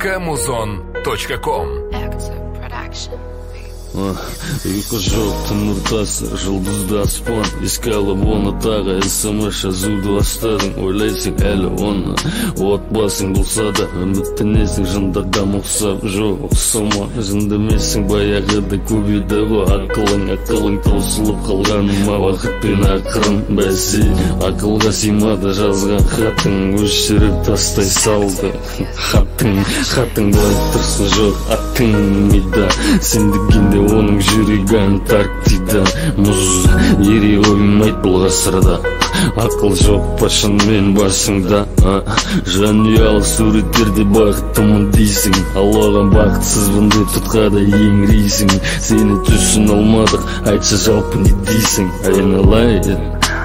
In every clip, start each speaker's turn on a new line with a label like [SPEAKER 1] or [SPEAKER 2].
[SPEAKER 1] kmuzon.com.
[SPEAKER 2] Uyku жоқ түн ортасы, жұлдызды аспан. Еске алып оны тағы смс жазуды бастадың. Ойлайсың әлі оны отбасың болса да, үміттенесің жындардан ұқсап. Жоқ, ұқсама, жындемесің баяғыда көбейді ғой. Ақылың таусылып қалғаныма уақытпен ақырын бәсе. Ақылға сыймады жазған хатың, өшіріп тастай салды. Хатың былай тұрсын, жоқ аттың мида. Сендігенде оның жүрегі Антарктида. Мұз ери қоймайды бұл ғасырда. Ақыл жоқ па шынымен басыңда? Жанұялық суреттерде бақыттымын дейсің. Аллаған бақытсызбын деп тұтқада еңірейсің. Сені түсін алмадық, айтшы жалпы не дейсің? Айналайын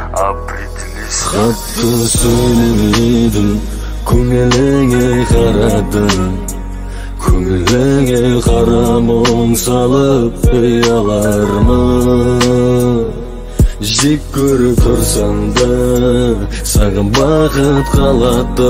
[SPEAKER 2] хатты сөйлемедім, көңіліңе қарадым. Көңіліңе қара мұң салып ұялармы? Жек көріп тұрсам да, саған бақыт қалады.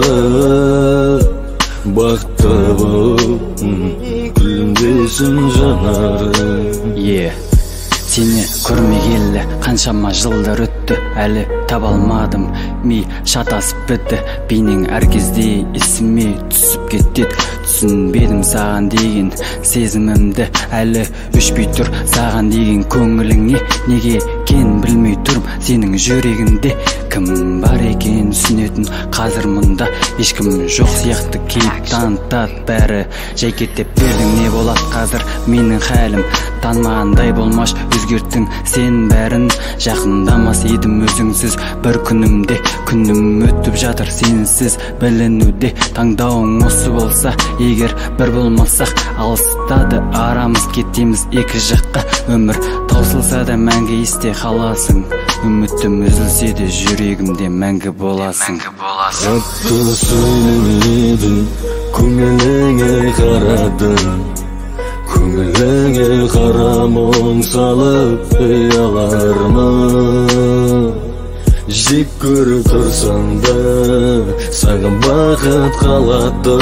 [SPEAKER 2] Бақытты болып күлімдесін жанарым.
[SPEAKER 3] Сені көрмегелі қаншама жылдар өтті, әлі таба алмадым. Ми шатасып бітті, бейнең әр кезде есіме түсіп кетеді. Түсінбедім саған деген сезімімді, әлі өшпей тұр саған деген көңіліңе. Неге кен білмей тұрм сенің жүрегінде. Кім бар екен түсінетін қазір мұнда? Ешкім жоқ сияқты кейіп танытады бәрі. Жайкеттеп бердің, не болады қазір менің хәлім? Танымағандай болмаш, өзгерттің сен бәрін. Жақындамас едім өзіңсіз бір күнімде. Күнім өтіп жатыр сенсіз білінуде. Таңдауың осы болса егер, бір болмасақ алыстады арамыз, кетеміз екі жаққа. Өмір таусылса да мәңгі есте қаласың. Үмітім үзілсе де жүрегімде мәңгі боласың.
[SPEAKER 2] Хатты сөйлемедім, көңіліңе қарадым. Көңіліңе қара мұң салып ұялармы? Жек көріп тұрсам да, саған бақыт қалады.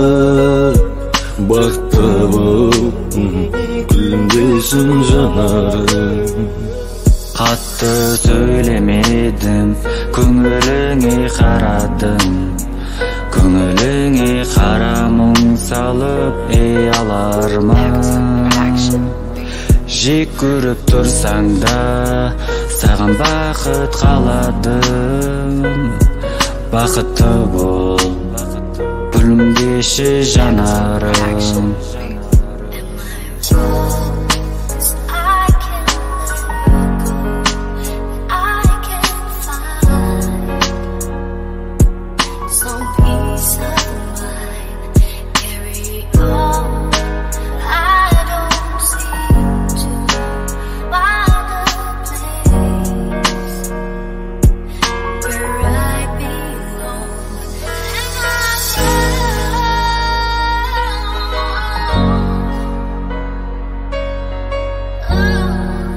[SPEAKER 2] Бақытты болып күлімдесін жанарым.
[SPEAKER 3] Қатты сөйлемедім, көңіліңе қарадым. Көңіліңе қара мұң салып ұялармы? Жек көріп тұрсаң да, саған бақыт қалады. Бақытты бол, күлімдеші жанарым.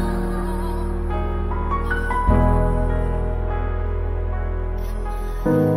[SPEAKER 4] Oh,